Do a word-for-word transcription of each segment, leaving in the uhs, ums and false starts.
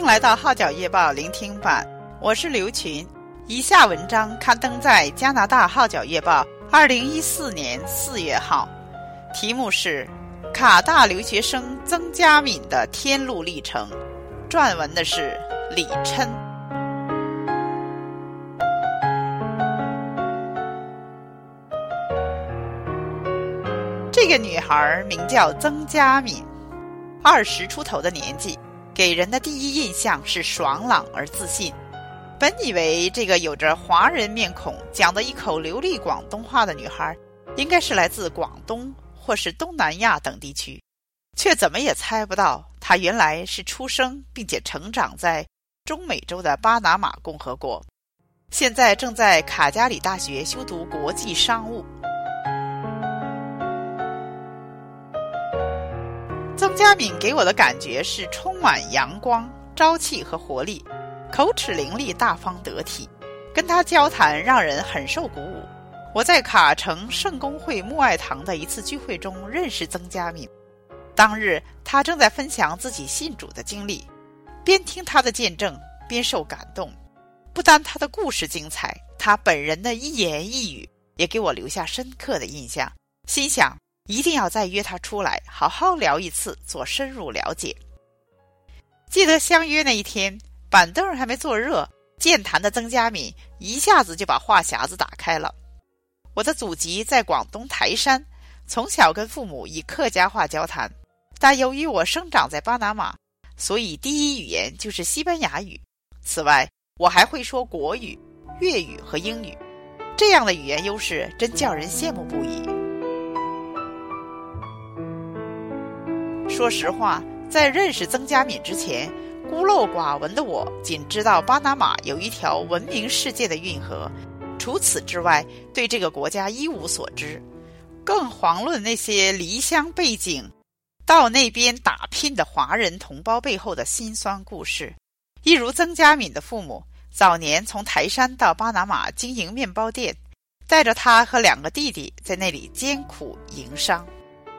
来到号角夜报聆听版，我是刘群。以下文章刊登在加拿大号角夜报二零一四年四月号，题目是卡大留学生曾佳敏的天路历程，撰文的是李琛。这个女孩名叫曾佳敏，二十出头的年纪，给人的第一印象是爽朗而自信。本以为这个有着华人面孔、讲得一口流利广东话的女孩，应该是来自广东或是东南亚等地区，却怎么也猜不到，她原来是出生并且成长在中美洲的巴拿马共和国，现在正在卡加里大学修读国际商务。曾佳敏给我的感觉是充满阳光、朝气和活力，口齿伶俐，大方得体，跟她交谈让人很受鼓舞。我在卡城圣公会穆爱堂的一次聚会中认识曾佳敏，当日她正在分享自己信主的经历，边听她的见证边受感动。不单她的故事精彩，她本人的一言一语也给我留下深刻的印象，心想一定要再约她出来好好聊一次，做深入了解。记得相约那一天，板凳还没坐热，健谈的曾佳敏一下子就把话匣子打开了。我的祖籍在广东台山，从小跟父母以客家话交谈，但由于我生长在巴拿马，所以第一语言就是西班牙语。此外，我还会说国语、粤语和英语，这样的语言优势真叫人羡慕不已。说实话，在认识曾佳敏之前，孤陋寡闻的我仅知道巴拿马有一条闻名世界的运河，除此之外对这个国家一无所知，更遑论那些离乡背井到那边打拼的华人同胞背后的辛酸故事。一如曾佳敏的父母早年从台山到巴拿马经营面包店，带着他和两个弟弟在那里艰苦营商。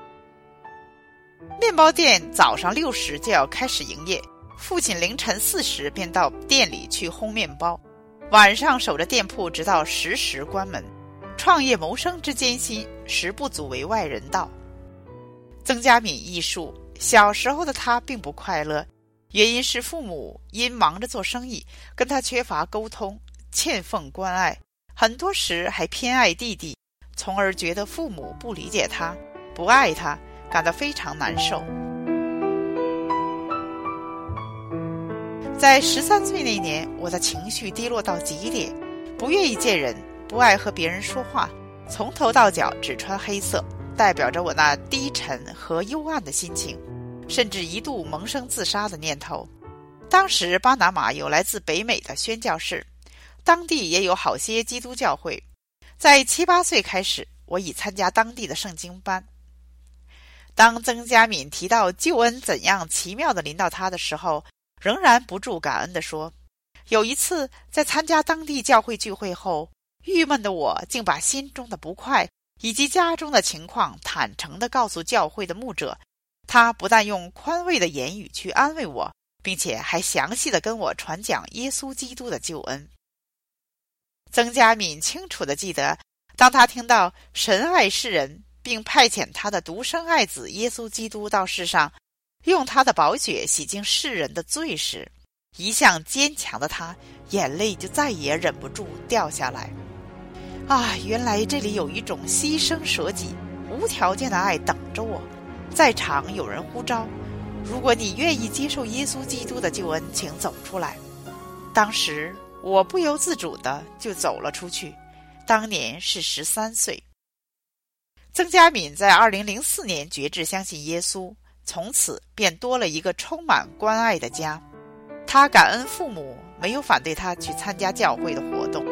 面包店早上六时就要开始营业，父亲凌晨四时便到店里去烘面包，晚上守着店铺直到十时关门。创业谋生之艰辛，实不足为外人道。曾佳敏忆述，小时候的他并不快乐，原因是父母因忙着做生意，跟他缺乏沟通，欠奉关爱，很多时还偏爱弟弟，从而觉得父母不理解他，不爱他，感到非常难受。在十三岁那年，我的情绪低落到极点，不愿意见人，不爱和别人说话，从头到脚只穿黑色，代表着我那低沉和幽暗的心情，甚至一度萌生自杀的念头。当时巴拿马有来自北美的宣教士，当地也有好些基督教会。在七八岁开始，我已参加当地的圣经班。当曾佳敏提到救恩怎样奇妙地临到他的时候，仍然不住感恩地说，有一次在参加当地教会聚会后，郁闷的我竟把心中的不快以及家中的情况坦诚地告诉教会的牧者，他不但用宽慰的言语去安慰我，并且还详细地跟我传讲耶稣基督的救恩。曾佳敏清楚地记得，当他听到神爱世人并派遣他的独生爱子耶稣基督到世上，用他的宝血洗净世人的罪时，一向坚强的他眼泪就再也忍不住掉下来。啊，原来这里有一种牺牲舍己、无条件的爱等着我。在场有人呼召，如果你愿意接受耶稣基督的救恩，请走出来。当时我不由自主的就走了出去，当年是十三岁。曾佳敏在二零零四年决志相信耶稣，从此便多了一个充满关爱的家。他感恩父母没有反对他去参加教会的活动。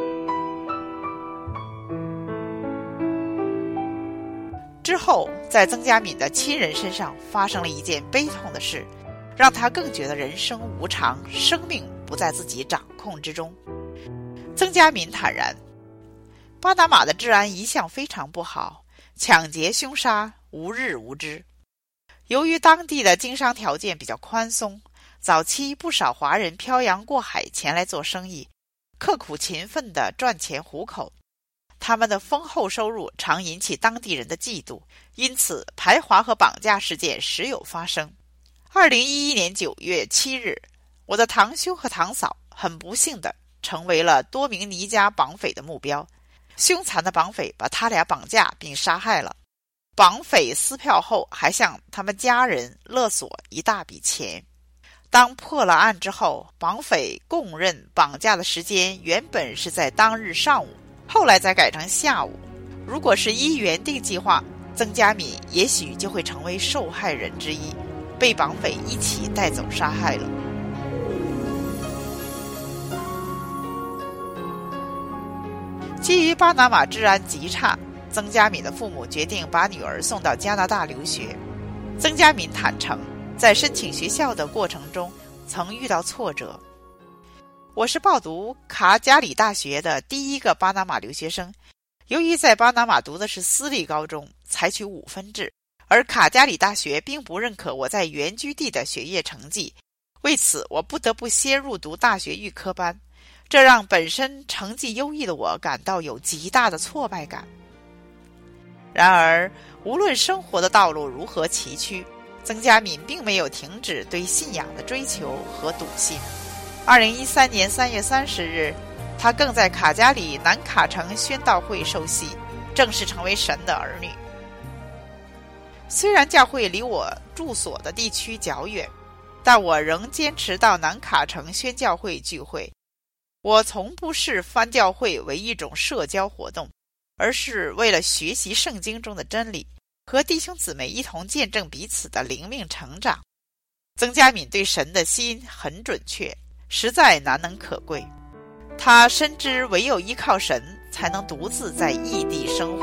之后，在曾佳敏的亲人身上发生了一件悲痛的事，让他更觉得人生无常，生命不在自己掌控之中。曾佳敏坦然，巴拿马的治安一向非常不好，抢劫凶杀无日无之。由于当地的经商条件比较宽松， 早期不少华人漂洋过海前来做生意，刻苦勤奋地赚钱糊口。他们的丰厚收入常引起当地人的嫉妒，因此排华和绑架事件时有发生。二零一一年九月七日，我的堂兄和堂嫂很不幸地成为了多名尼加绑匪的目标。凶残的绑匪把他俩绑架并杀害了。绑匪撕票后还向他们家人勒索一大笔钱。当破了案之后，绑匪供认绑架的时间原本是在当日上午，后来才改成下午。如果是依原定计划，曾家敏也许就会成为受害人之一，被绑匪一起带走杀害了。基于巴拿马治安极差，曾家敏的父母决定把女儿送到加拿大留学。曾家敏坦诚，在申请学校的过程中曾遇到挫折。我是报读卡加里大学的第一个巴拿马留学生，由于在巴拿马读的是私立高中，采取五分制，而卡加里大学并不认可我在原居地的学业成绩，为此我不得不先入读大学预科班，这让本身成绩优异的我感到有极大的挫败感。然而，无论生活的道路如何崎岖，曾家敏并没有停止对信仰的追求和笃信。二零一三年三月三十日，他更在卡加里南卡城宣道会受洗，正式成为神的儿女。虽然教会离我住所的地区较远，但我仍坚持到南卡城宣教会聚会。我从不视翻教会为一种社交活动，而是为了学习圣经中的真理，和弟兄姊妹一同见证彼此的灵命成长。曾家敏对神的心很准确，实在难能可贵。他深知唯有依靠神，才能独自在异地生活。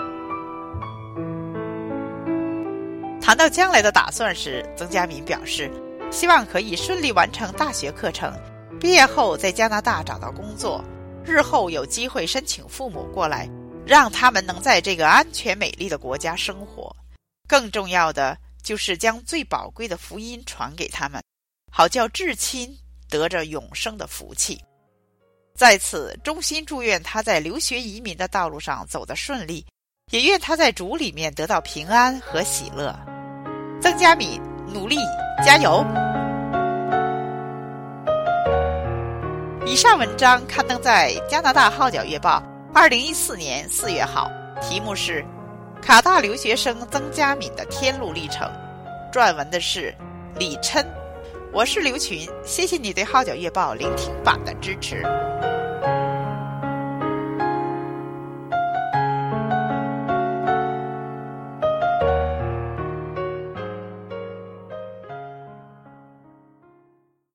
谈到将来的打算时，曾家敏表示，希望可以顺利完成大学课程，毕业后在加拿大找到工作，日后有机会申请父母过来，让他们能在这个安全美丽的国家生活。更重要的就是将最宝贵的福音传给他们，好叫至亲得着永生的福气。在此衷心祝愿他在留学移民的道路上走得顺利，也愿他在主里面得到平安和喜乐。曾家敏，努力加油！以上文章刊登在加拿大号角月报二零一四年四月号，题目是卡大留学生曾家敏的天路历程，撰文的是李琛。我是刘群，谢谢你对号角月报聆听版的支持。